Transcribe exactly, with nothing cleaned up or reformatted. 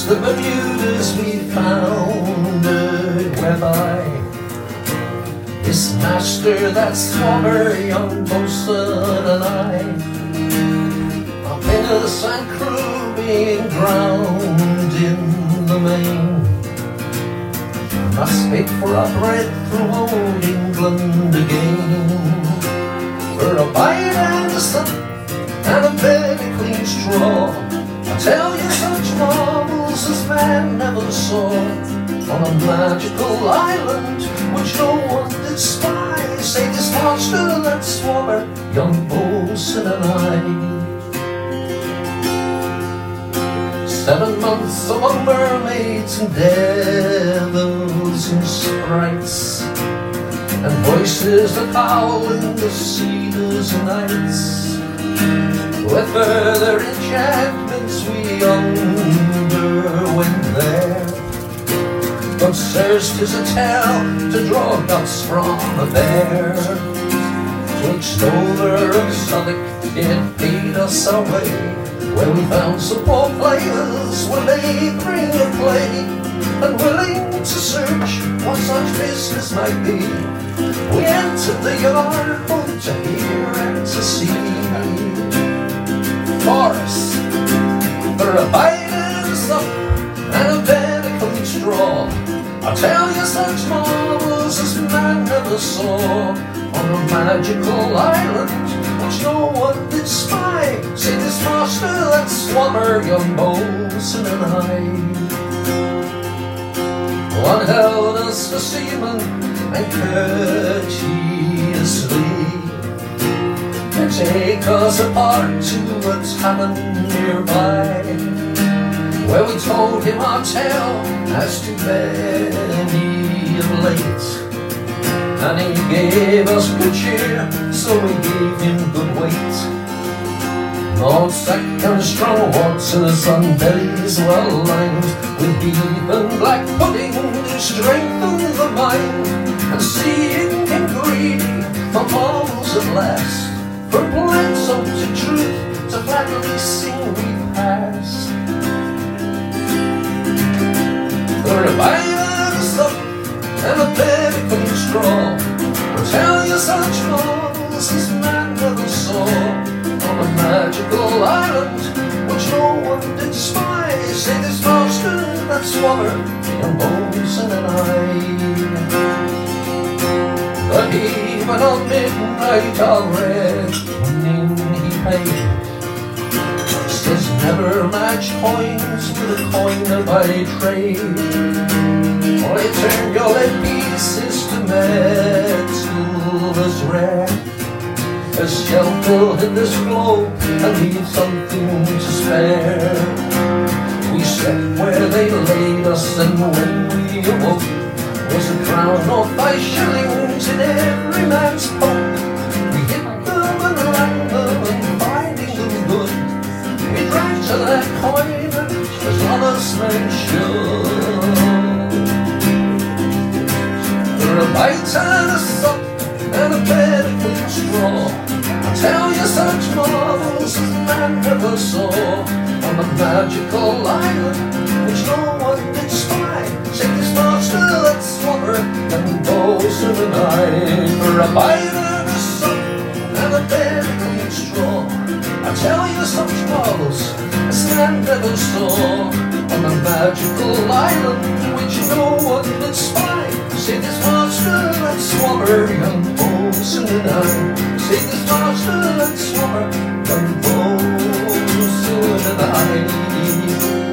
the Bermudas we founded, whereby this master, that swabber, young bosun and I, our innocent crew being drowned in the main, must make for our bread through old England again. For a bite and a sup and a very clean straw, I tell you such marvels as man never saw, on a magical island which no one did spy, save this monster, that swabber, young bosun and I. Seven months among mermaids and devils and sprites, and voices that howl in the cedars nights. With further enchantments we underwent there, but sirs, 'tis a tale to draw guts from a bear. Twixt Dover and Southwark it paid us our way, where we found some poor players were labouring at play, and willing to search what such business might be. We entered the yard both to hear and to see. For us, for a bite and a sup and a very clean straw, I tell you such marvels as man never saw, on a magical island which no one did spy, save this master, that swabber, young bosun and I. One held us for seamen and courteously and take us apart to a tavern nearby, where we told him our tale as to many of late, and he gave us good cheer, so we gave him good weight. Malt sack and strong warts and sun bellies well lined, with beef and black pudding to strengthen the mind, and seeing him greedy for balls at last, from plenty to truth to flattery sing we passed. For a bite and a sup and a very clean straw, we'll tell you such marvels as man never saw, on a magical island which no one did spy, save this master, that swabber, young bosun and I. But even on midnight our reckoning he paid, says never match coins with a coiner by trade, or he turned your lead pieces to metal as rare as shall fill in this globe and leave something to spare. We slept where they laid us, and when we awoke was a crown or five shillings in every man's poke. We hit them and rang them, and finding them good, we drank to that coin as honest men should. For a bite and a sup and a bed of clean straw, I tell you such marvels as man never saw, on a magical island which no one did spy, save this master, that swabber, young bosun and I. For a bite and a sup and a bed of clean straw, I tell you such marvels as man never saw, on a magical island which no one did spy, save this master, that swabber, young bosun and I. Save this master, that swabber, young bosun and I.